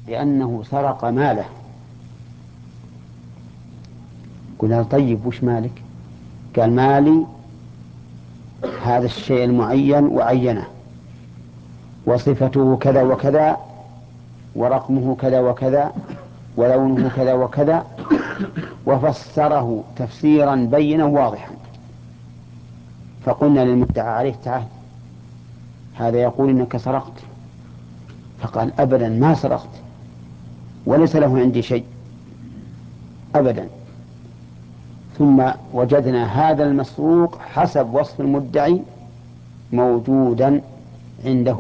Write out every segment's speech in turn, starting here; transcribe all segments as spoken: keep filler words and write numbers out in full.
لأنه سرق ماله. قلنا طيب وش مالك؟ قال مالي هذا الشيء المعين وعينه وصفته كذا وكذا ورقمه كذا وكذا ولونه كذا وكذا، وفسره تفسيرا بينا واضحا. فقلنا للمدعى عليه تعال هذا يقول إنك سرقت، فقال أبدا ما سرقت وليس له عندي شيء أبدا. ثم وجدنا هذا المسروق حسب وصف المدعي موجودا عنده.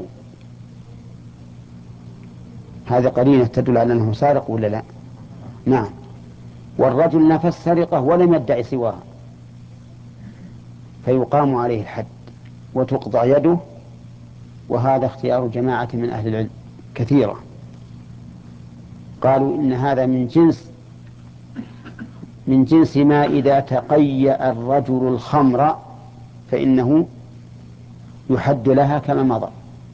هذه قرينة تدل على أنه سارق ولا لا؟ نعم. والرجل نفى السرقة ولم يدعي سواها فيقام عليه الحد وتقطع يده. وهذا اختيار جماعة من أهل العلم كثيرة، قالوا إن هذا من جنس من جنس ما إذا تقيأ الرجل الخمر فإنه يحد لها كما مضى.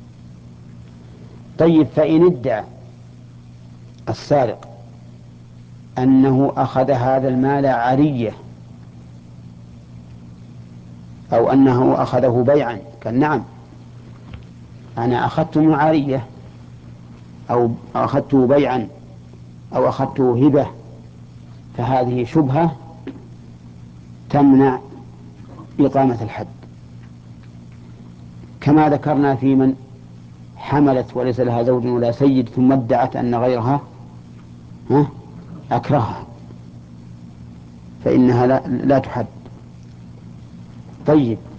طيب فإن ادعى السارق أنه أخذ هذا المال عارية أو أنه أخذه بيعا، قال نعم أنا أخذته عارية أو أخذته بيعا أو أخذته هبة، فهذه شبهة تمنع إقامة الحد. كما ذكرنا في من حملت وليس لها زوج ولا سيد ثم ادعت أن غيرها أكرهها فإنها لا, لا تحد. طيب